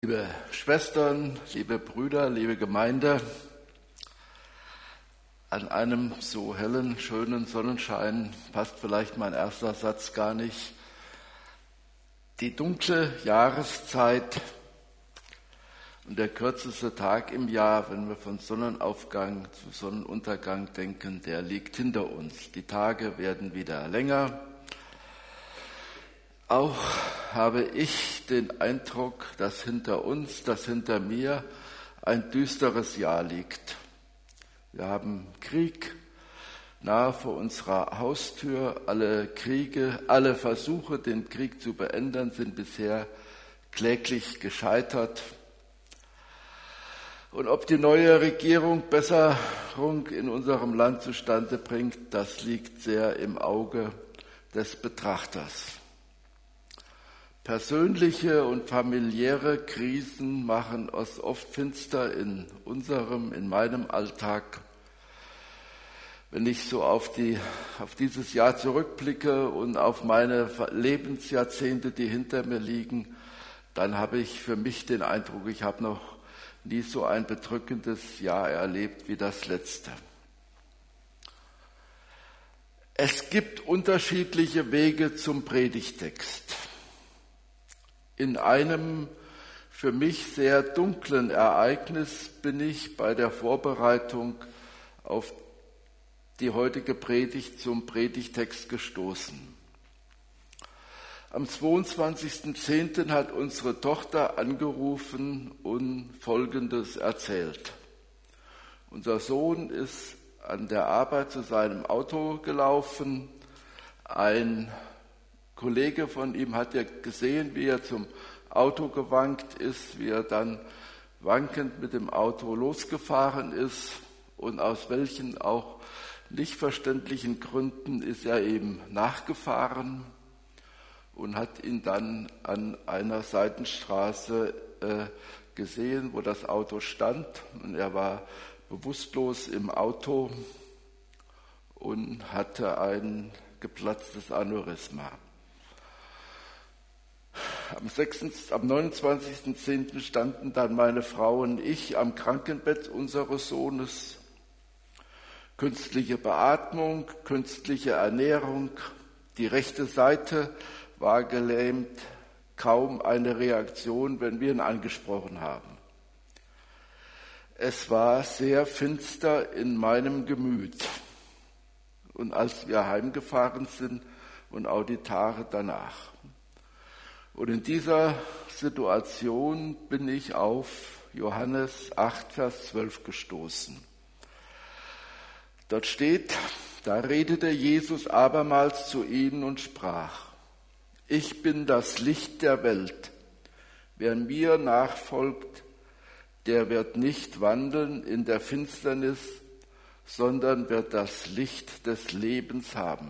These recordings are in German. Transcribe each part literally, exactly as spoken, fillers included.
Liebe Schwestern, liebe Brüder, liebe Gemeinde, an einem so hellen, schönen Sonnenschein passt vielleicht mein erster Satz gar nicht. Die dunkle Jahreszeit und der kürzeste Tag im Jahr, wenn wir von Sonnenaufgang zu Sonnenuntergang denken, der liegt hinter uns. Die Tage werden wieder länger. Auch habe ich den Eindruck, dass hinter uns, dass hinter mir ein düsteres Jahr liegt. Wir haben Krieg nahe vor unserer Haustür. Alle Kriege, alle Versuche, den Krieg zu beenden, sind bisher kläglich gescheitert. Und ob die neue Regierung Besserung in unserem Land zustande bringt, das liegt sehr im Auge des Betrachters. Persönliche und familiäre Krisen machen es oft finster in unserem, in meinem Alltag. Wenn ich so auf die, auf dieses Jahr zurückblicke und auf meine Lebensjahrzehnte, die hinter mir liegen, dann habe ich für mich den Eindruck, ich habe noch nie so ein bedrückendes Jahr erlebt wie das letzte. Es gibt unterschiedliche Wege zum Predigtext. In einem für mich sehr dunklen Ereignis bin ich bei der Vorbereitung auf die heutige Predigt zum Predigtext gestoßen. Am zweiundzwanzigsten zehnten hat unsere Tochter angerufen und Folgendes erzählt. Unser Sohn ist an der Arbeit zu seinem Auto gelaufen. Ein Kollege von ihm hat ja gesehen, wie er zum Auto gewankt ist, wie er dann wankend mit dem Auto losgefahren ist und aus welchen auch nicht verständlichen Gründen ist er ihm nachgefahren und hat ihn dann an einer Seitenstraße äh, gesehen, wo das Auto stand, und er war bewusstlos im Auto und hatte ein geplatztes Aneurysma. Am, am neunundzwanzigsten zehnten standen dann meine Frau und ich am Krankenbett unseres Sohnes. Künstliche Beatmung, künstliche Ernährung, die rechte Seite war gelähmt, kaum eine Reaktion, wenn wir ihn angesprochen haben. Es war sehr finster in meinem Gemüt. Und als wir heimgefahren sind und auch die Tage danach. Und in dieser Situation bin ich auf Johannes acht, Vers zwölf gestoßen. Dort steht, da redete Jesus abermals zu ihnen und sprach: Ich bin das Licht der Welt. Wer mir nachfolgt, der wird nicht wandeln in der Finsternis, sondern wird das Licht des Lebens haben.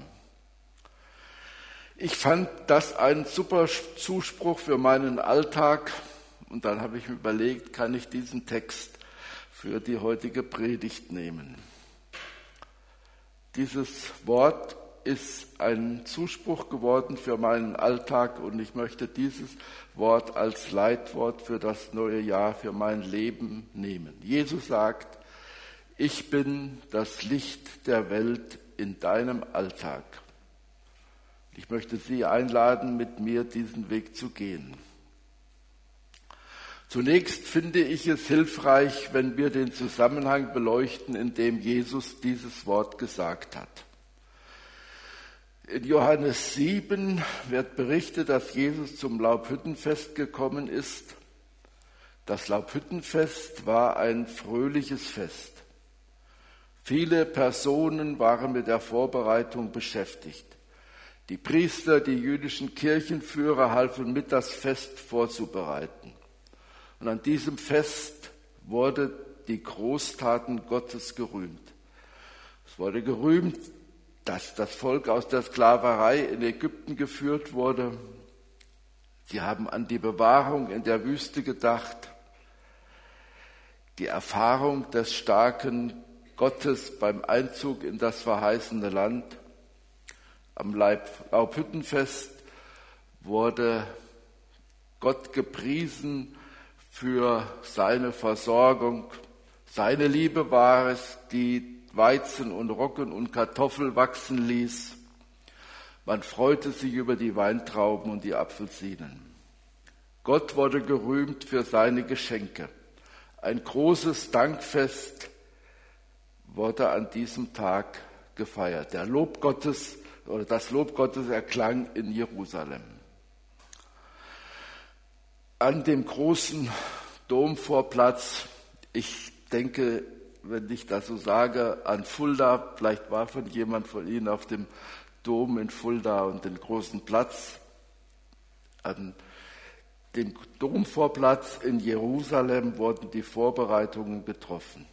Ich fand das einen super Zuspruch für meinen Alltag, und dann habe ich mir überlegt, kann ich diesen Text für die heutige Predigt nehmen. Dieses Wort ist ein Zuspruch geworden für meinen Alltag, und ich möchte dieses Wort als Leitwort für das neue Jahr, für mein Leben nehmen. Jesus sagt: Ich bin das Licht der Welt in deinem Alltag. Ich möchte Sie einladen, mit mir diesen Weg zu gehen. Zunächst finde ich es hilfreich, wenn wir den Zusammenhang beleuchten, in dem Jesus dieses Wort gesagt hat. In Johannes sieben wird berichtet, dass Jesus zum Laubhüttenfest gekommen ist. Das Laubhüttenfest war ein fröhliches Fest. Viele Personen waren mit der Vorbereitung beschäftigt. Die Priester, die jüdischen Kirchenführer halfen mit, das Fest vorzubereiten. Und an diesem Fest wurde die Großtaten Gottes gerühmt. Es wurde gerühmt, dass das Volk aus der Sklaverei in Ägypten geführt wurde. Sie haben an die Bewahrung in der Wüste gedacht, die Erfahrung des starken Gottes beim Einzug in das verheißene Land. Am Laubhüttenfest wurde Gott gepriesen für seine Versorgung. Seine Liebe war es, die Weizen und Roggen und Kartoffel wachsen ließ. Man freute sich über die Weintrauben und die Apfelsinen. Gott wurde gerühmt für seine Geschenke. Ein großes Dankfest wurde an diesem Tag gefeiert. Der Lob Gottes oder das Lob Gottes erklang in Jerusalem. An dem großen Domvorplatz, ich denke, wenn ich das so sage, an Fulda, vielleicht war von jemand von Ihnen auf dem Dom in Fulda und den großen Platz, an dem Domvorplatz in Jerusalem wurden die Vorbereitungen getroffen.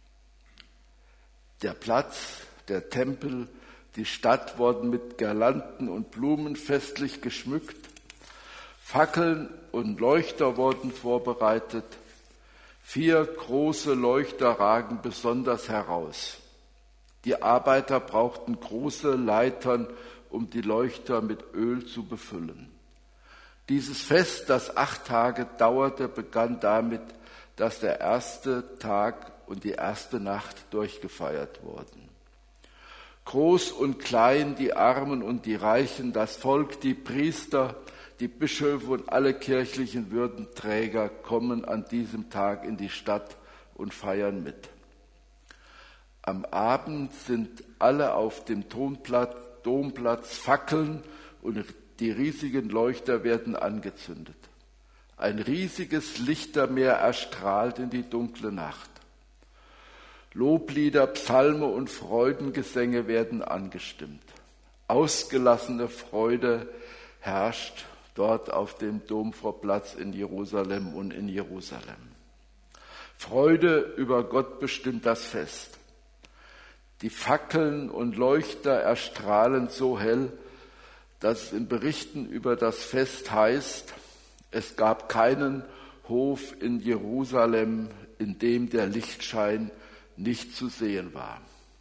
Der Platz, der Tempel, die Stadt wurden mit Girlanden und Blumen festlich geschmückt. Fackeln und Leuchter wurden vorbereitet. Vier große Leuchter ragen besonders heraus. Die Arbeiter brauchten große Leitern, um die Leuchter mit Öl zu befüllen. Dieses Fest, das acht Tage dauerte, begann damit, dass der erste Tag und die erste Nacht durchgefeiert wurden. Groß und klein, die Armen und die Reichen, das Volk, die Priester, die Bischöfe und alle kirchlichen Würdenträger kommen an diesem Tag in die Stadt und feiern mit. Am Abend sind alle auf dem Domplatz, Domplatz Fackeln und die riesigen Leuchter werden angezündet. Ein riesiges Lichtermeer erstrahlt in die dunkle Nacht. Loblieder, Psalme und Freudengesänge werden angestimmt. Ausgelassene Freude herrscht dort auf dem Domvorplatz in Jerusalem und in Jerusalem. Freude über Gott bestimmt das Fest. Die Fackeln und Leuchter erstrahlen so hell, dass es in Berichten über das Fest heißt, es gab keinen Hof in Jerusalem, in dem der Lichtschein nicht zu sehen war.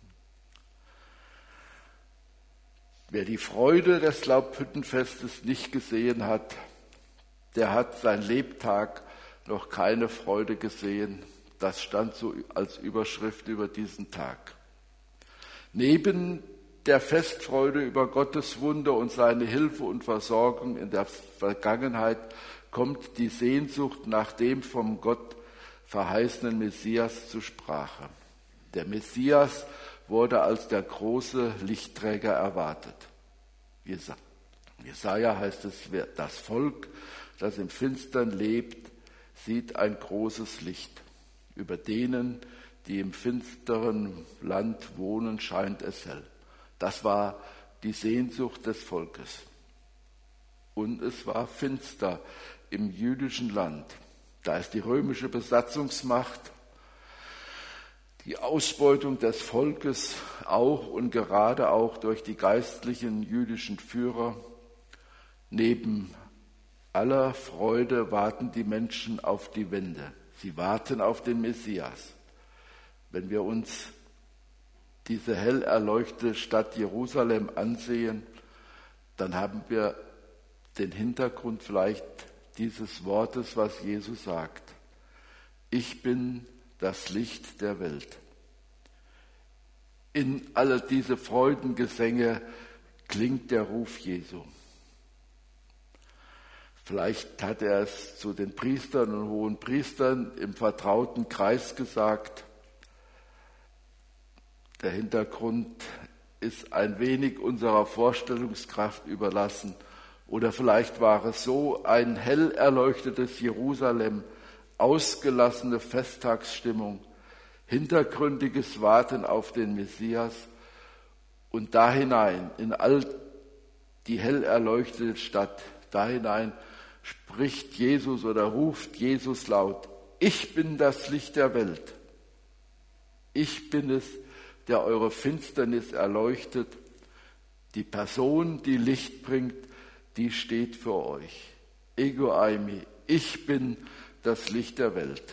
Wer die Freude des Laubhüttenfestes nicht gesehen hat, der hat sein Lebtag noch keine Freude gesehen. Das stand so als Überschrift über diesen Tag. Neben der Festfreude über Gottes Wunder und seine Hilfe und Versorgung in der Vergangenheit kommt die Sehnsucht nach dem vom Gott verheißenen Messias zur Sprache. Der Messias wurde als der große Lichtträger erwartet. Jesaja heißt es, das Volk, das im Finstern lebt, sieht ein großes Licht. Über denen, die im finsteren Land wohnen, scheint es hell. Das war die Sehnsucht des Volkes. Und es war finster im jüdischen Land. Da ist die römische Besatzungsmacht, die Ausbeutung des Volkes auch und gerade auch durch die geistlichen jüdischen Führer. Neben aller Freude warten die Menschen auf die Wende. Sie warten auf den Messias. Wenn wir uns diese hell erleuchtete Stadt Jerusalem ansehen, dann haben wir den Hintergrund vielleicht dieses Wortes, was Jesus sagt. Ich bin das Licht der Welt. In alle diese Freudengesänge klingt der Ruf Jesu. Vielleicht hat er es zu den Priestern und hohen Priestern im vertrauten Kreis gesagt. Der Hintergrund ist ein wenig unserer Vorstellungskraft überlassen. Oder vielleicht war es so ein hell erleuchtetes Jerusalem, ausgelassene Festtagsstimmung, hintergründiges Warten auf den Messias und da hinein, in all die hell erleuchtete Stadt, da hinein spricht Jesus oder ruft Jesus laut, ich bin das Licht der Welt. Ich bin es, der eure Finsternis erleuchtet. Die Person, die Licht bringt, die steht für euch. Ego eimi, ich bin das Licht der Welt.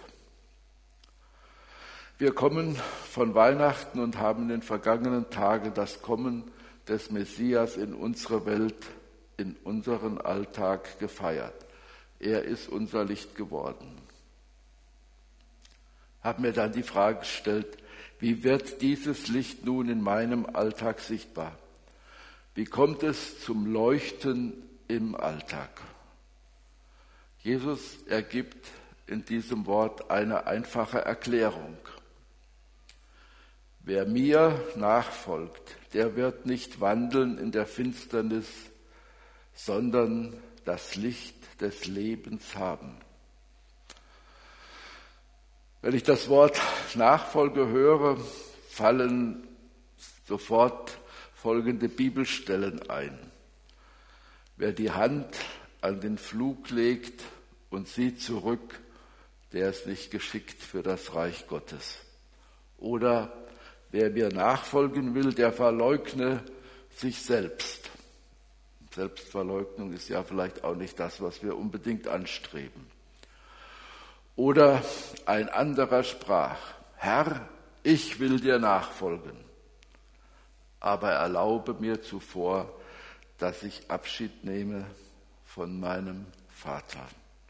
Wir kommen von Weihnachten und haben in den vergangenen Tagen das Kommen des Messias in unsere Welt, in unseren Alltag gefeiert. Er ist unser Licht geworden. habe mir dann die Frage gestellt, wie wird dieses Licht nun in meinem Alltag sichtbar? Wie kommt es zum Leuchten im Alltag? Jesus ergibt in diesem Wort eine einfache Erklärung. Wer mir nachfolgt, der wird nicht wandeln in der Finsternis, sondern das Licht des Lebens haben. Wenn ich das Wort Nachfolge höre, fallen sofort folgende Bibelstellen ein. Wer die Hand an den Pflug legt und sieht zurück, der ist nicht geschickt für das Reich Gottes. Oder wer mir nachfolgen will, der verleugne sich selbst. Selbstverleugnung ist ja vielleicht auch nicht das, was wir unbedingt anstreben. Oder ein anderer sprach, Herr, ich will dir nachfolgen, aber erlaube mir zuvor, dass ich Abschied nehme von meinem Vater.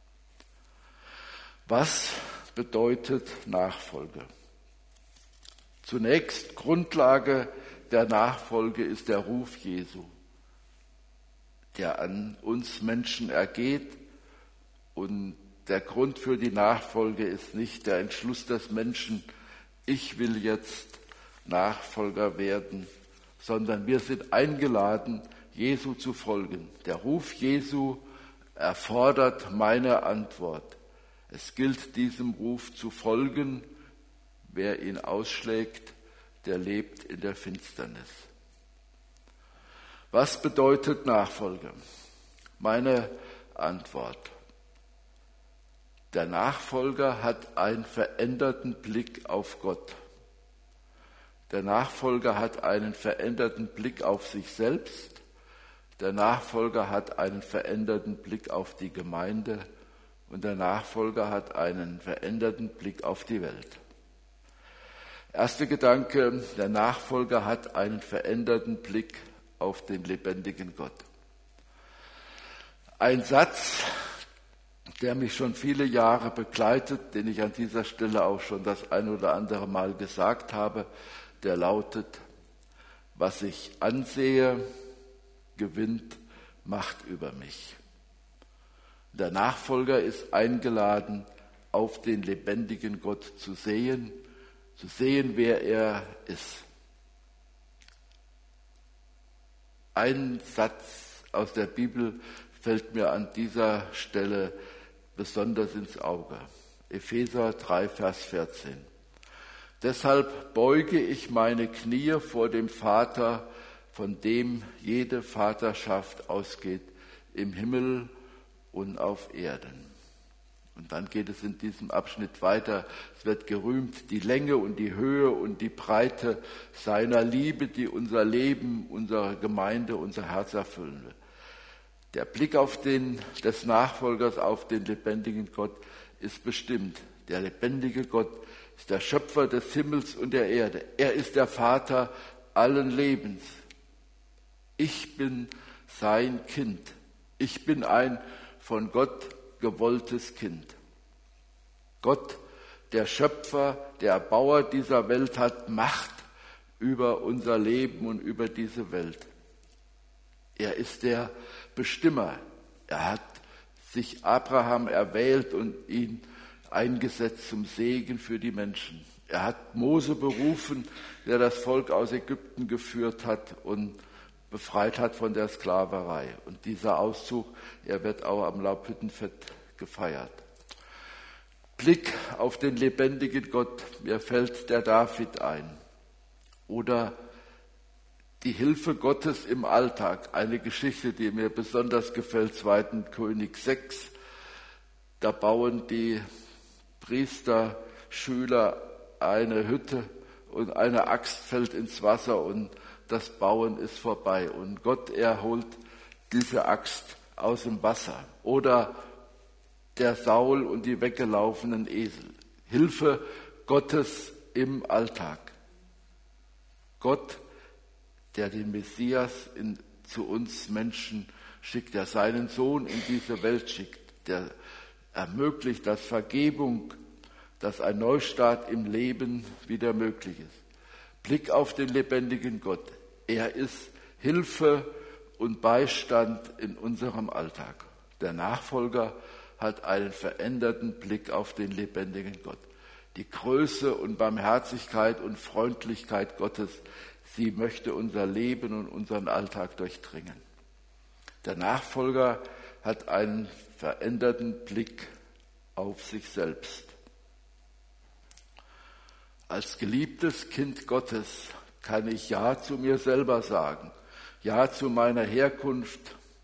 Was bedeutet Nachfolge? Zunächst Grundlage der Nachfolge ist der Ruf Jesu, der an uns Menschen ergeht, und der Grund für die Nachfolge ist nicht der Entschluss des Menschen, ich will jetzt Nachfolger werden, sondern wir sind eingeladen, Jesu zu folgen. Der Ruf Jesu erfordert meine Antwort. Es gilt, diesem Ruf zu folgen. Wer ihn ausschlägt, der lebt in der Finsternis. Was bedeutet Nachfolge? Meine Antwort. Der Nachfolger hat einen veränderten Blick auf Gott. Der Nachfolger hat einen veränderten Blick auf sich selbst. Der Nachfolger hat einen veränderten Blick auf die Gemeinde. Und der Nachfolger hat einen veränderten Blick auf die Welt. Erster Gedanke, der Nachfolger hat einen veränderten Blick auf den lebendigen Gott. Ein Satz, der mich schon viele Jahre begleitet, den ich an dieser Stelle auch schon das ein oder andere Mal gesagt habe, der lautet, was ich ansehe, gewinnt Macht über mich. Der Nachfolger ist eingeladen, auf den lebendigen Gott zu sehen, zu sehen, wer er ist. Ein Satz aus der Bibel fällt mir an dieser Stelle besonders ins Auge. Epheser drei, Vers vierzehn. Deshalb beuge ich meine Knie vor dem Vater, von dem jede Vaterschaft ausgeht, im Himmel und auf Erden. Und dann geht es in diesem Abschnitt weiter. Es wird gerühmt die Länge und die Höhe und die Breite seiner Liebe, die unser Leben, unsere Gemeinde, unser Herz erfüllen will. Der Blick auf den, des Nachfolgers auf den lebendigen Gott ist bestimmt. Der lebendige Gott ist der Schöpfer des Himmels und der Erde. Er ist der Vater allen Lebens. Ich bin sein Kind. Ich bin ein von Gott gewolltes Kind. Gott, der Schöpfer, der Erbauer dieser Welt, hat Macht über unser Leben und über diese Welt. Er ist der Bestimmer. Er hat sich Abraham erwählt und ihn eingesetzt zum Segen für die Menschen. Er hat Mose berufen, der das Volk aus Ägypten geführt hat und befreit hat von der Sklaverei. Und dieser Auszug, er wird auch am Laubhüttenfest gefeiert. Blick auf den lebendigen Gott, mir fällt der David ein. Oder die Hilfe Gottes im Alltag, eine Geschichte, die mir besonders gefällt, zweiten König sechs. Da bauen die Priester, Schüler eine Hütte und eine Axt fällt ins Wasser und das Bauen ist vorbei. Und Gott erholt diese Axt aus dem Wasser. Oder der Saul und die weggelaufenen Esel. Hilfe Gottes im Alltag. Gott, der den Messias in, zu uns Menschen schickt, der seinen Sohn in diese Welt schickt, der ermöglicht, dass Vergebung dass ein Neustart im Leben wieder möglich ist. Blick auf den lebendigen Gott. Er ist Hilfe und Beistand in unserem Alltag. Der Nachfolger hat einen veränderten Blick auf den lebendigen Gott. Die Größe und Barmherzigkeit und Freundlichkeit Gottes, sie möchte unser Leben und unseren Alltag durchdringen. Der Nachfolger hat einen veränderten Blick auf sich selbst. Als geliebtes Kind Gottes kann ich Ja zu mir selber sagen, Ja zu meiner Herkunft,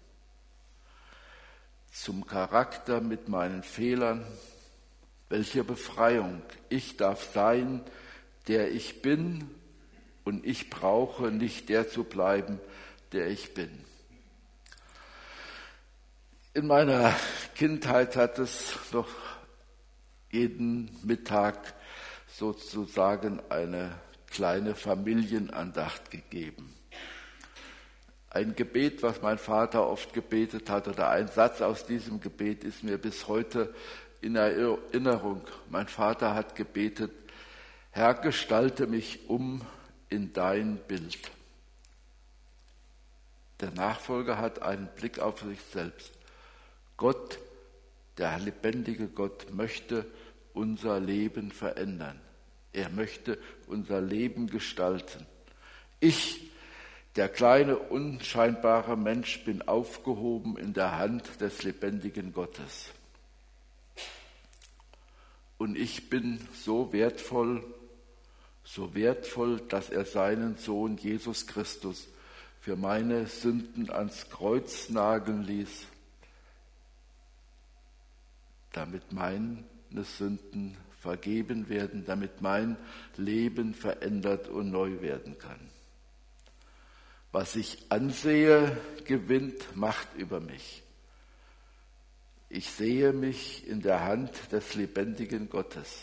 zum Charakter mit meinen Fehlern. Welche Befreiung! Ich darf sein, der ich bin, und ich brauche nicht der zu bleiben, der ich bin. In meiner Kindheit hat es noch jeden Mittag sozusagen eine kleine Familienandacht gegeben. Ein Gebet, was mein Vater oft gebetet hat, oder ein Satz aus diesem Gebet ist mir bis heute in Erinnerung. Mein Vater hat gebetet: Herr, gestalte mich um in dein Bild. Der Nachfolger hat einen Blick auf sich selbst. Gott, der lebendige Gott, möchte unser Leben verändern. Er möchte unser Leben gestalten. Ich, der kleine, unscheinbare Mensch, bin aufgehoben in der Hand des lebendigen Gottes. Und ich bin so wertvoll, so wertvoll, dass er seinen Sohn Jesus Christus für meine Sünden ans Kreuz nageln ließ, damit meine Sünden vergeben werden, damit mein Leben verändert und neu werden kann. Was ich ansehe, gewinnt Macht über mich. Ich sehe mich in der Hand des lebendigen Gottes.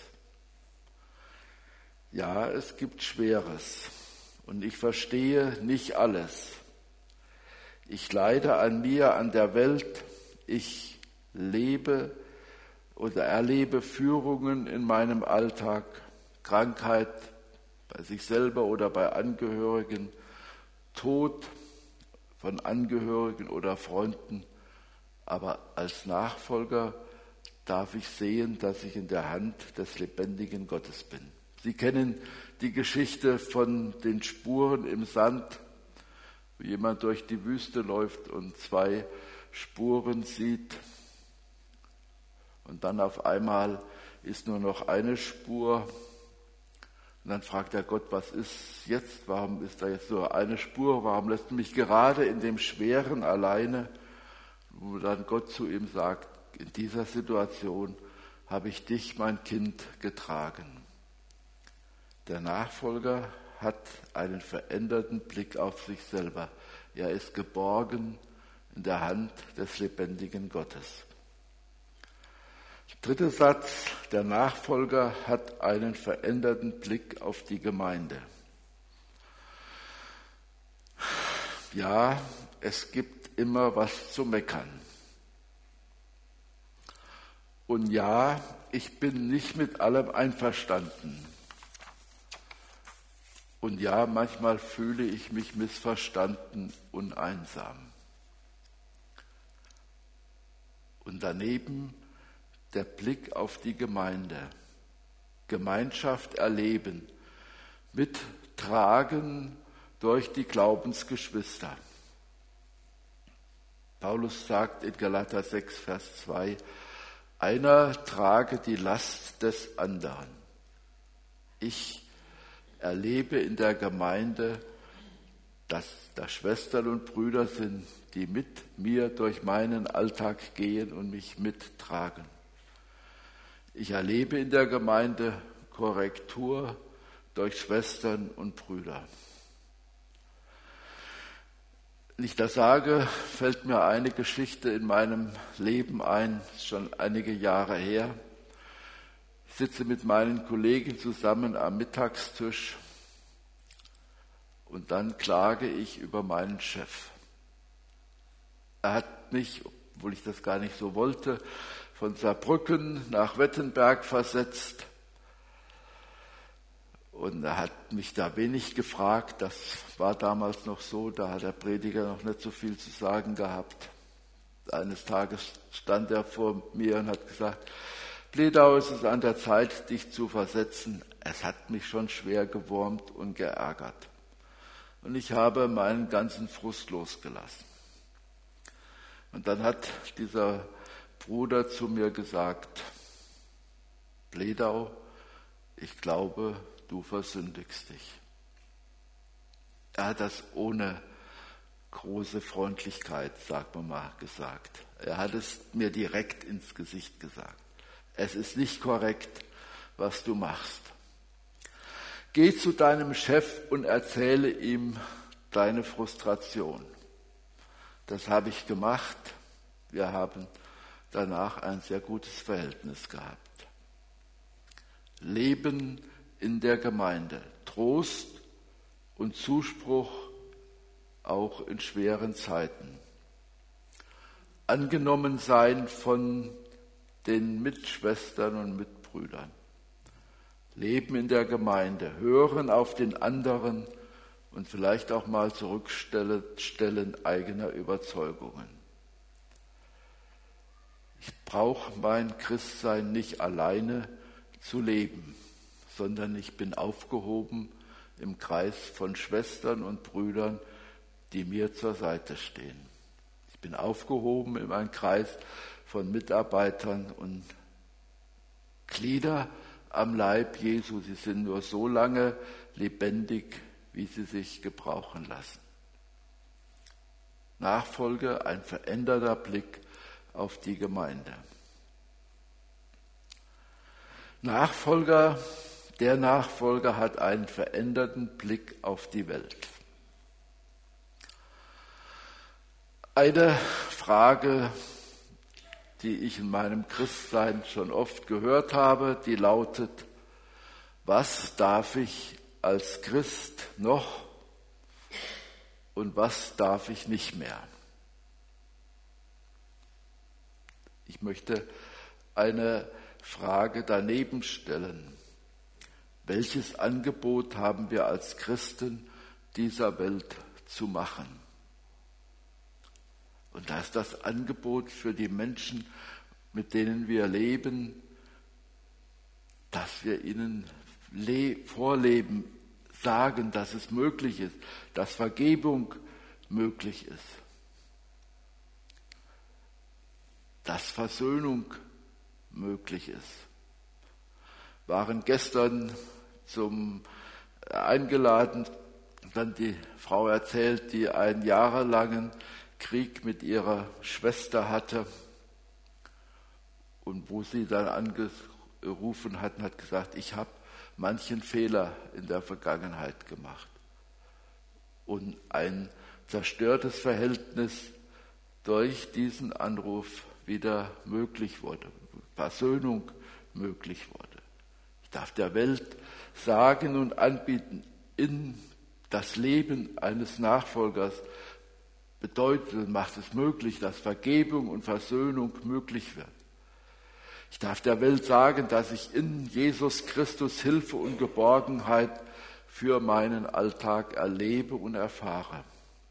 Ja, es gibt Schweres und ich verstehe nicht alles. Ich leide an mir, an der Welt. Ich lebe oder erlebe Führungen in meinem Alltag, Krankheit bei sich selber oder bei Angehörigen, Tod von Angehörigen oder Freunden. Aber als Nachfolger darf ich sehen, dass ich in der Hand des lebendigen Gottes bin. Sie kennen die Geschichte von den Spuren im Sand, wie jemand durch die Wüste läuft und zwei Spuren sieht. Und dann auf einmal ist nur noch eine Spur. Und dann fragt er Gott, was ist jetzt? Warum ist da jetzt nur eine Spur? Warum lässt du mich gerade in dem Schweren alleine? Wo dann Gott zu ihm sagt, in dieser Situation habe ich dich, mein Kind, getragen. Der Nachfolger hat einen veränderten Blick auf sich selber. Er ist geborgen in der Hand des lebendigen Gottes. Dritter Satz, der Nachfolger hat einen veränderten Blick auf die Gemeinde. Ja, es gibt immer was zu meckern. Und ja, ich bin nicht mit allem einverstanden. Und ja, manchmal fühle ich mich missverstanden und einsam. Und daneben der Blick auf die Gemeinde. Gemeinschaft erleben, mittragen durch die Glaubensgeschwister. Paulus sagt in Galater sechs, Vers zwei, einer trage die Last des anderen. Ich erlebe in der Gemeinde, dass da Schwestern und Brüder sind, die mit mir durch meinen Alltag gehen und mich mittragen. Ich erlebe in der Gemeinde Korrektur durch Schwestern und Brüder. Wenn ich das sage, fällt mir eine Geschichte in meinem Leben ein, ist schon einige Jahre her. Ich sitze mit meinen Kollegen zusammen am Mittagstisch und dann klage ich über meinen Chef. Er hat mich, obwohl ich das gar nicht so wollte, von Saarbrücken nach Wettenberg versetzt Und er hat mich da wenig gefragt. Das war damals noch so, da hat der Prediger noch nicht so viel zu sagen gehabt. Eines Tages stand er vor mir und hat gesagt, Bledau, es ist an der Zeit, dich zu versetzen. Es hat mich schon schwer gewurmt und geärgert. Und ich habe meinen ganzen Frust losgelassen. Und dann hat dieser Bruder zu mir gesagt, Bledau, ich glaube, du versündigst dich. Er hat das ohne große Freundlichkeit, sagt man mal, gesagt. Er hat es mir direkt ins Gesicht gesagt. Es ist nicht korrekt, was du machst. Geh zu deinem Chef und erzähle ihm deine Frustration. Das habe ich gemacht. Wir haben danach ein sehr gutes Verhältnis gehabt. Leben in der Gemeinde, Trost und Zuspruch auch in schweren Zeiten. Angenommen sein von den Mitschwestern und Mitbrüdern. Leben in der Gemeinde, hören auf den anderen und vielleicht auch mal zurückstellen eigener Überzeugungen. Ich brauche mein Christsein nicht alleine zu leben, sondern ich bin aufgehoben im Kreis von Schwestern und Brüdern, die mir zur Seite stehen. Ich bin aufgehoben in einem Kreis von Mitarbeitern und Glieder am Leib Jesu. Sie sind nur so lange lebendig, wie sie sich gebrauchen lassen. Nachfolge, ein veränderter Blick auf die Gemeinde. Nachfolger, der Nachfolger hat einen veränderten Blick auf die Welt. Eine Frage, die ich in meinem Christsein schon oft gehört habe, die lautet, was darf ich als Christ noch und was darf ich nicht mehr? Ich möchte eine Frage daneben stellen. Welches Angebot haben wir als Christen dieser Welt zu machen? Und da ist das Angebot für die Menschen, mit denen wir leben, dass wir ihnen le- vorleben, sagen, dass es möglich ist, dass Vergebung möglich ist, dass Versöhnung möglich ist. Wir waren gestern zum eingeladen, dann die Frau erzählt, die einen jahrelangen Krieg mit ihrer Schwester hatte und wo sie dann angerufen hat und hat gesagt, ich habe manchen Fehler in der Vergangenheit gemacht. Und ein zerstörtes Verhältnis durch diesen Anruf wieder möglich wurde, Versöhnung möglich wurde. Ich darf der Welt sagen und anbieten, in das Leben eines Nachfolgers bedeutet und macht es möglich, dass Vergebung und Versöhnung möglich wird. Ich darf der Welt sagen, dass ich in Jesus Christus Hilfe und Geborgenheit für meinen Alltag erlebe und erfahre.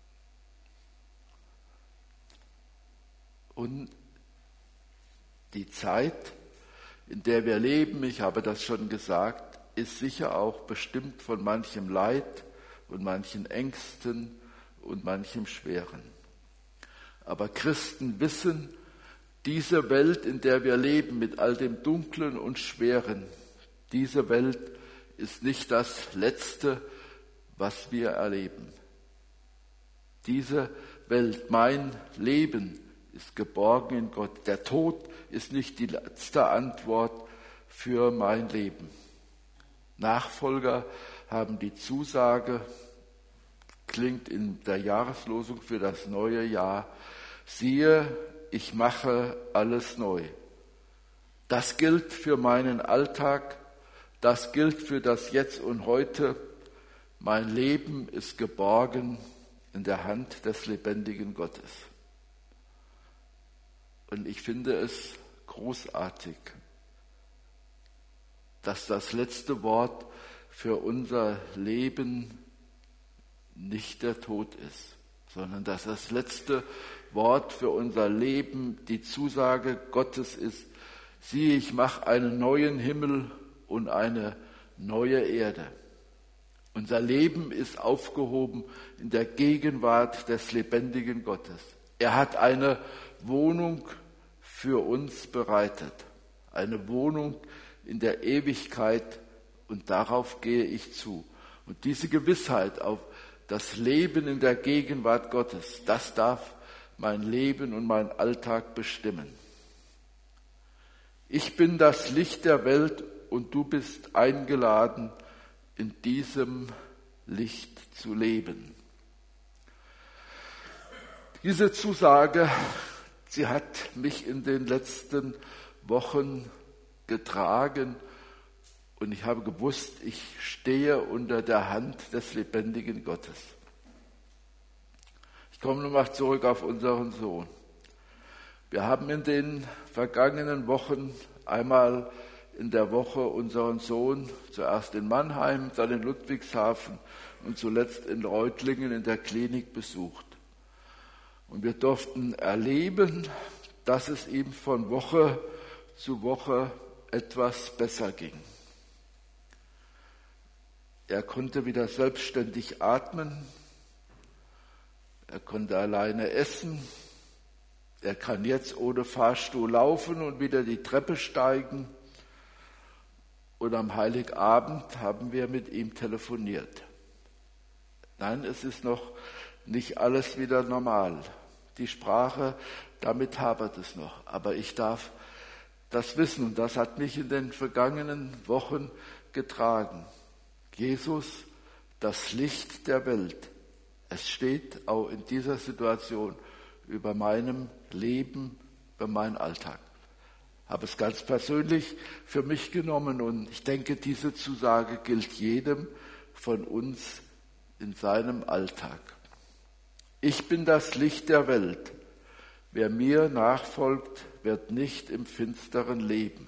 Und die Zeit, in der wir leben, ich habe das schon gesagt, ist sicher auch bestimmt von manchem Leid und manchen Ängsten und manchem Schweren. Aber Christen wissen, diese Welt, in der wir leben, mit all dem Dunklen und Schweren, diese Welt ist nicht das Letzte, was wir erleben. Diese Welt, mein Leben, ist geborgen in Gott. Der Tod ist nicht die letzte Antwort für mein Leben. Nachfolger haben die Zusage, klingt in der Jahreslosung für das neue Jahr, siehe, ich mache alles neu. Das gilt für meinen Alltag, das gilt für das Jetzt und Heute. Mein Leben ist geborgen in der Hand des lebendigen Gottes. Und ich finde es großartig, dass das letzte Wort für unser Leben nicht der Tod ist, sondern dass das letzte Wort für unser Leben die Zusage Gottes ist: Siehe, ich mache einen neuen Himmel und eine neue Erde. Unser Leben ist aufgehoben in der Gegenwart des lebendigen Gottes. Er hat eine Wohnung für uns bereitet, eine Wohnung in der Ewigkeit, und darauf gehe ich zu. Und diese Gewissheit auf das Leben in der Gegenwart Gottes, das darf mein Leben und mein Alltag bestimmen. Ich bin das Licht der Welt und du bist eingeladen, in diesem Licht zu leben. Diese Zusage, sie hat mich in den letzten Wochen getragen und ich habe gewusst, ich stehe unter der Hand des lebendigen Gottes. Ich komme nochmal zurück auf unseren Sohn. Wir haben in den vergangenen Wochen einmal in der Woche unseren Sohn zuerst in Mannheim, dann in Ludwigshafen und zuletzt in Reutlingen in der Klinik besucht. Und wir durften erleben, dass es ihm von Woche zu Woche etwas besser ging. Er konnte wieder selbstständig atmen, er konnte alleine essen, er kann jetzt ohne Fahrstuhl laufen und wieder die Treppe steigen. Und am Heiligabend haben wir mit ihm telefoniert. Nein, es ist noch nicht alles wieder normal. Die Sprache, damit hapert es noch. Aber ich darf das wissen, und das hat mich in den vergangenen Wochen getragen. Jesus, das Licht der Welt. Es steht auch in dieser Situation über meinem Leben, über meinen Alltag. Ich habe es ganz persönlich für mich genommen und ich denke, diese Zusage gilt jedem von uns in seinem Alltag. Ich bin das Licht der Welt. Wer mir nachfolgt, wird nicht im Finsteren leben.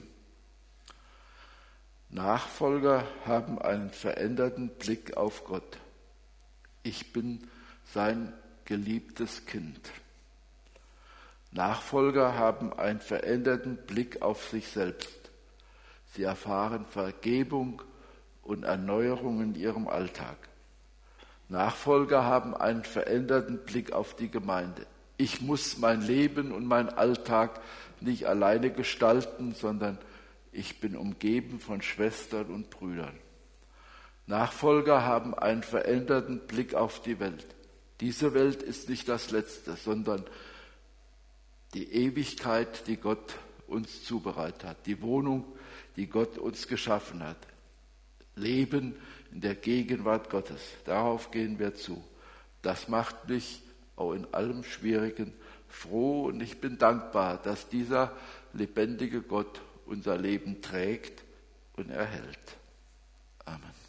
Nachfolger haben einen veränderten Blick auf Gott. Ich bin sein geliebtes Kind. Nachfolger haben einen veränderten Blick auf sich selbst. Sie erfahren Vergebung und Erneuerung in ihrem Alltag. Nachfolger haben einen veränderten Blick auf die Gemeinde. Ich muss mein Leben und meinen Alltag nicht alleine gestalten, sondern ich bin umgeben von Schwestern und Brüdern. Nachfolger haben einen veränderten Blick auf die Welt. Diese Welt ist nicht das Letzte, sondern die Ewigkeit, die Gott uns zubereitet hat, die Wohnung, die Gott uns geschaffen hat. Leben in der Gegenwart Gottes, darauf gehen wir zu. Das macht mich auch in allem Schwierigen froh und ich bin dankbar, dass dieser lebendige Gott unser Leben trägt und erhält. Amen.